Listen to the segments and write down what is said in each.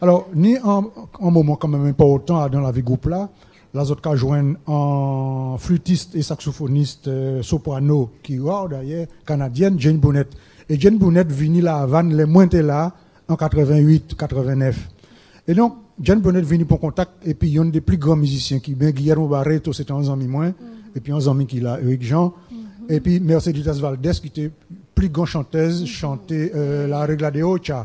Alors, ni un moment quand même important dans la vie groupe là, les autres cas joignent en flûtiste et saxophoniste soprano qui est d'ailleurs canadienne, Jane Bonnet. Et Jane Bonnet vini la Havane, les moins là en 88-89. Et donc, Jane Bonnet vini pour contact et puis il y a un des plus grands musiciens qui bien Guillermo Barreto, c'était un ami moins, et puis un ami qui l'a Eric Jean, et puis Mercedes Valdez qui était plus grande chanteuse, chantait la Regla de Ocha,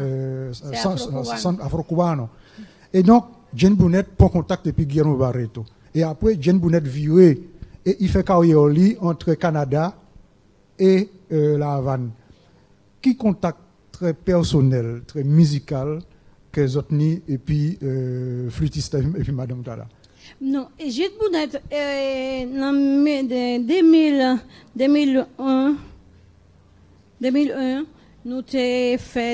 afro-cubano. Et donc, Jane Bonnet prend contact et puis Guillermo Barreto. Et après, Jane Bonnet viré et il fait carrière entre Canada et la Havane. Qui contact très personnel, très musical que Zotni et puis flûtiste et puis Madame Tala. Non, et Jane Bonnet en 2001, nous t'ai fait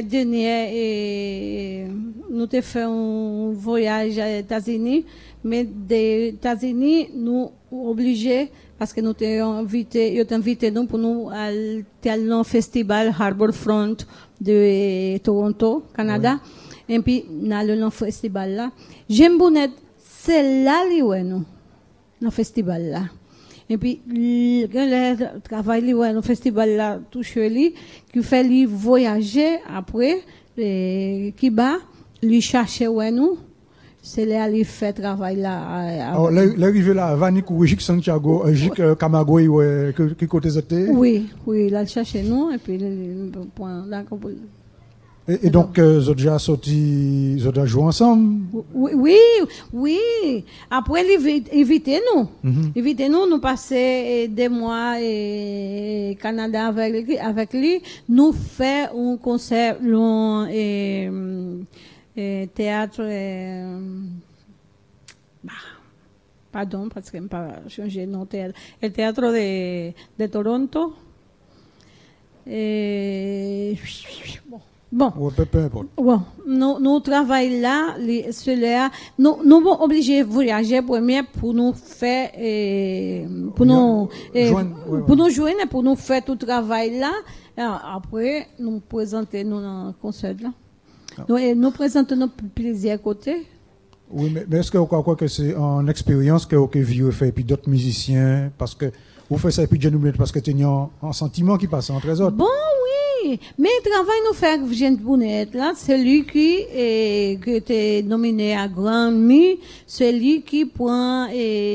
nous t'ai fait un voyage aux États-Unis, mais des États-Unis nous obligés parce que nous t'ai invité nous pour nous aller au festival Harbourfront de Toronto, Canada, et puis dans le festival là, Jane Bonnet c'est là nous dans festival là. Et puis, le travail dans le festival là, tout lui, qui fait lui voyager après, qui bat, lui chercher où nous, c'est là lui fait travail là. Alors, l'arrivée là, Vanik ou Ejik Santiago, Ejik Camagüey, qui côté c'était? Oui, là, chercher nous, et puis, point, là, et donc, vous avez déjà sorti, vous avez joué ensemble? Oui. Après, invitez-nous. Nous passer des mois au Canada avec lui. Nous faire un concert long théâtre. Pardon, parce que je n'ai pas changé non théâtre. Le théâtre de Toronto. Bon, nous travaillons là, cela, nous sommes obligés de voyager pour nous faire, pour nous joindre, pour nous faire tout le travail là. Après, nous présenter nous dans le concert là. Nous présentons notre plaisir à côté. Oui, mais est-ce que vous croyez que c'est une expérience que vous avez fait et puis d'autres musiciens, parce que vous faites ça et puis Jane Bonnet parce que tu as un sentiment qui passe entre les autres? Bon, oui, mais le travail nous fait avec Jane Bonnet là, c'est lui qui était nominé à Grammy, c'est lui qui prend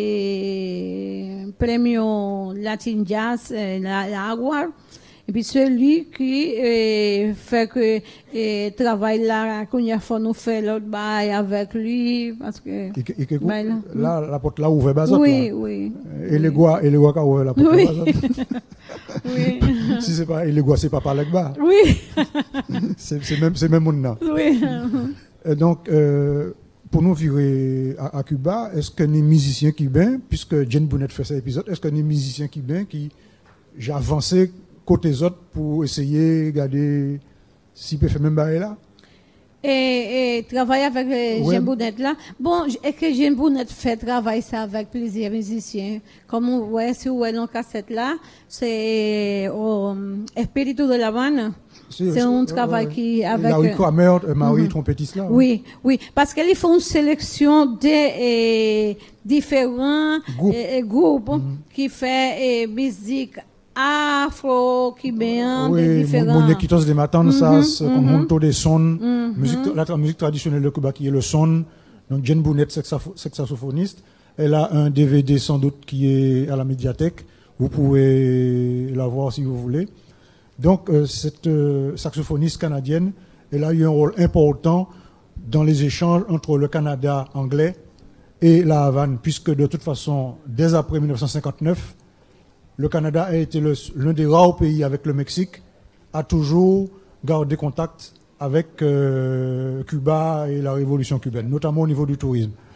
premio Latin Jazz, la Award. Et puis celui qui fait que travail là, qu'on y a fait nous faire l'autre bail avec lui, parce que là la porte là ouvert bazot. Oui. Et les gars qui ouvert la porte bazot. Oui. Si c'est pas les gars, c'est pas par le bas. Oui. c'est même monde là. Oui. Donc pour nous virer à Cuba, est-ce que les musiciens cubains, puisque Jane Bonnet fait cet épisode, est-ce que les musiciens cubains qui j'ai avancé côté autres pour essayer de regarder s'il peut faire même barré là? Et travailler avec Jane Bonnet là. Bon, est-ce que Jane Bonnet fait travail ça avec plusieurs musiciens? Comme on voit sur la cassette là, c'est Espíritu de La Habana. C'est un travail qui avec Larry Kramer, Marie trompettiste là. Oui, parce qu'ils font une sélection de différents groupes qui fait musique afro-cubain, différents. Oui, Monequitos de Matanzas, conjunto de son, la musique traditionnelle de Cuba qui est le son. Donc Jane Bonnet, saxophoniste, elle a un DVD sans doute qui est à la médiathèque. Vous pouvez la voir si vous voulez. Donc cette saxophoniste canadienne, elle a eu un rôle important dans les échanges entre le Canada anglais et la Havane, puisque de toute façon, dès après 1959, le Canada a été l'un des rares pays avec le Mexique à toujours garder contact avec Cuba et la révolution cubaine, notamment au niveau du tourisme.